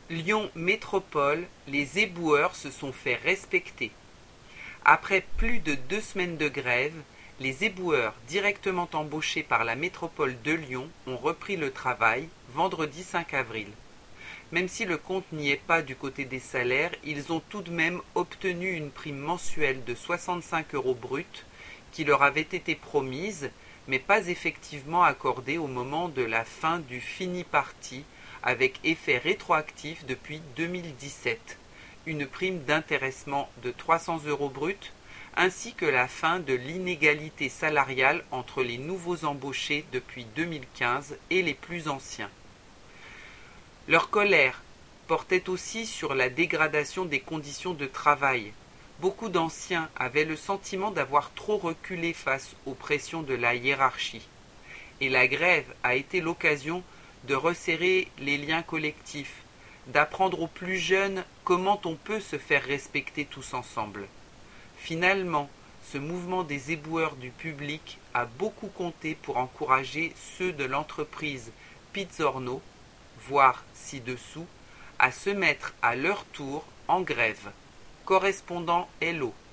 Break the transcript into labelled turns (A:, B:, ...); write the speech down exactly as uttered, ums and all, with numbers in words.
A: Lyon Métropole, les éboueurs se sont fait respecter. Après plus de deux semaines de grève, les éboueurs directement embauchés par la métropole de Lyon ont repris le travail vendredi cinq avril. Même si le compte n'y est pas du côté des salaires, ils ont tout de même obtenu une prime mensuelle de soixante-cinq euros bruts qui leur avait été promise, mais pas effectivement accordée au moment de la fin du fini parti, avec effet rétroactif depuis deux mille dix-sept, une prime d'intéressement de trois cents euros bruts, ainsi que la fin de l'inégalité salariale entre les nouveaux embauchés depuis deux mille quinze et les plus anciens. Leur colère portait aussi sur la dégradation des conditions de travail. Beaucoup d'anciens avaient le sentiment d'avoir trop reculé face aux pressions de la hiérarchie. Et la grève a été l'occasion de resserrer les liens collectifs, d'apprendre aux plus jeunes comment on peut se faire respecter tous ensemble. Finalement, ce mouvement des éboueurs du public a beaucoup compté pour encourager ceux de l'entreprise Pizzorno, voire ci-dessous, à se mettre à leur tour en grève. Correspondant Hello.